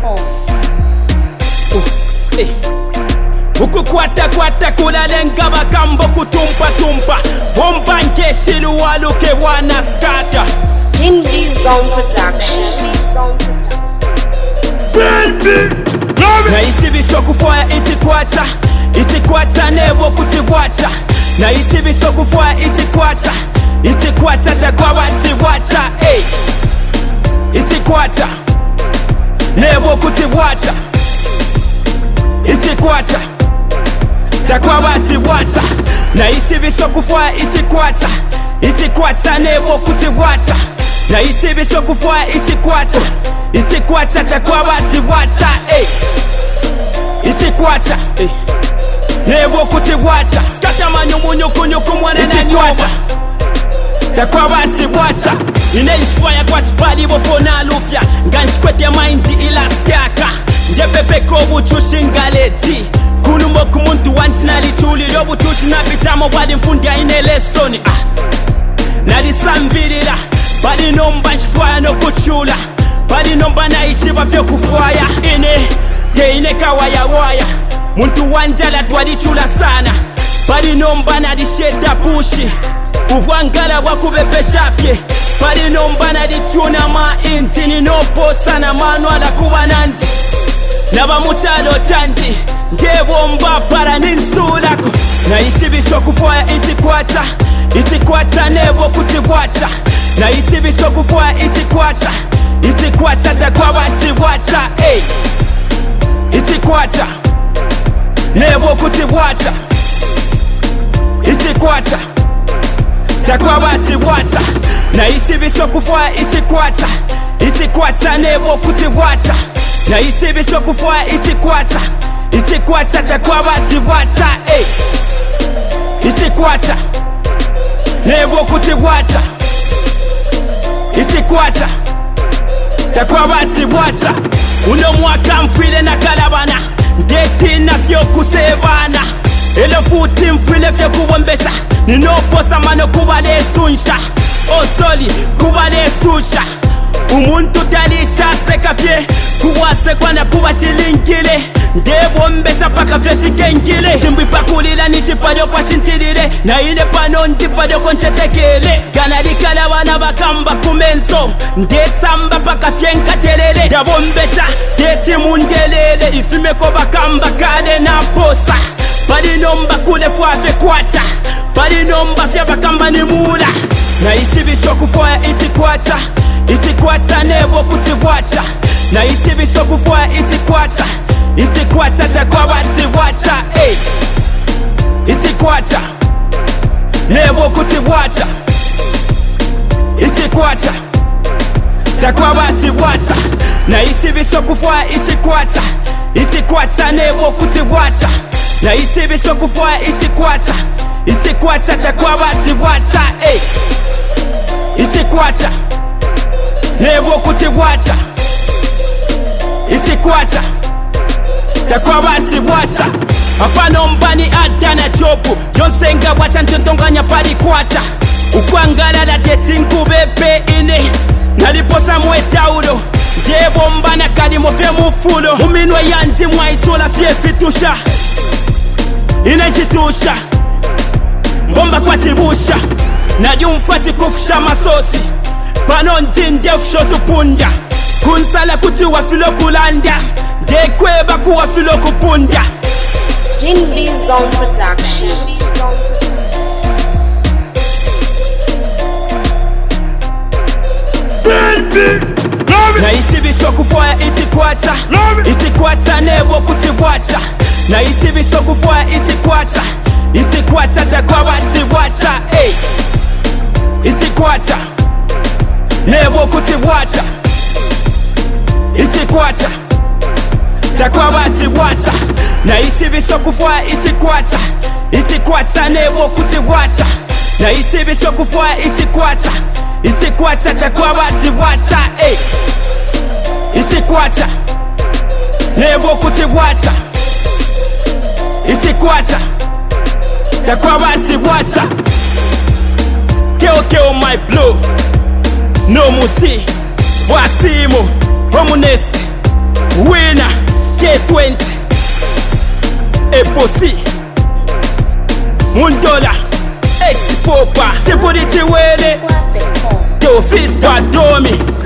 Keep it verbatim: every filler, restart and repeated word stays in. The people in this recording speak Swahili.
com. Ukukwata kwata kulalenga bakambo kutumpa tumpa Bombanke shilu waluke wana skata Jim D Zone Production. Baby Na isi bicho kufuaya iti kwata Iti kwata nebo kutiwata Na isi bicho kufuaya iti kwata Iti kwata takwa wati wata Hey Iti kwata Nebo kutiwata Iti kwata Takwa wati wata Na isi bicho kufuaya iti kwata Iti kwata nebo kutiwata Na isi bicho kufuaya iti kwata Iti kwata takwa wati wata Hey Iti kwata Hey Nebo kutiwata Skata manyumunyuku nyuku mwane na nyota Takwa wati wata Ineishwaya kwa tibali wofona lufya Nganshkwete maindi ila skaka Njepepeko buchushi ngaleti Kulumo kumuntu wanti nalituli Lobu chuchi na bitamo wadi mfundi ya ine lesoni ah. Nalisambirila Badi nomba nshifwaya no kuchula Badi nomba na ishiba vyo kufwaya Ine, ye ine kawaya waya Muntu wanjala twadi chula sana Badi nomba na disheda pushi Uwangala wakubepesha fye Badi nomba na dituna ma inti Ninopo sana manuala kuwa nandi Naba mutalo chanji Ngebo mbapara ninsulako Na isi bicho kufuaya iti kwata Iti kwata nebo kutiwata Na isi bicho kufuaya iti kwata Iti kwata takwa wati wata Hey Iti kwata Nebo kutiwata Iti kwata Takwa wati wata Na isi bicho kufuaya iti kwata Iti kwata nebo kutiwata Na isi bicho kufuaya iti kwata Iti kwata takwa wati wata Hey Iti kwata Nebo kutiwata Iti kwata Takwa wati wata Uno mwaka mfile na kalabana Ndeti na vyo kusebana Ele futi mfile vyo kuwambesha Ninoposa mano kubale sunsha Osoli kubale susha Umuntu talisha seka fye Kuwase kwa na kuwa shilinkile Ndebo mbesha paka fye shikenkile Chimbi pakulila nishipadio kwa shintilile Na ine pano ntipadio konchetekele Gana likala wana bakamba kumenso Ndesamba paka fye nkatelele Ndebo mbesha deti mundelele Ifime ko bakamba kade na posa Badi nomba kule fwafe kwata Badi nomba fya bakamba ni mula Na isi bicho kufuaya iti kwata Iti kwata nebo kutiwata Na isi bicho kufuaya iti kwata Iti kwata takwa wati wata Hey Iti kwata Nebo kutiwata Iti kwata Takwa wati wata Na isi bicho kufuaya iti kwata Iti kwata nebo kutiwata Na isi bicho kufuaya iti kwata Iti kwata takwa wati wata Hey Iti kwata Nebo kutiwata Iti kwata Takwa wati wata Apano mbani adana chopu Jonsenga wacha ntotonganya padi kwata Ukwangala la deti nkubebe ine Naliposa mwe taulo Ndebo mbana kadi mofye mufulo Uminwe yanti mwa isola fye fitusha Ine jitusha Mbomba kwa tibusha Nadi umfati kufusha masosi Pano ntinde fushotu punda Kunsala kuti wafilo kulanda Ndekweba kuwa filo kupunda Jim D Zone Production. Baby Na isi bicho kufuaya iti kwata Iti kwata nebo kutiwata Na isi bicho kufuaya iti kwata Iti kwata takwa wati wata Hey Iti kwata Nebo kutiwata Iti kwata Takwa wati wata Na isi bicho kufuaya iti kwata Iti kwata nebo kutiwata Na isi bicho kufuaya iti kwata Iti kwata takwa wati wata Hey Iti kwata Nebo kutiwata Iti kwata Takwa wati wata Keo keo my blow No musi Wasimo Homunesti Winner K twenty Eposi Mundola Ex-Popa Security Wele Teofis Badomi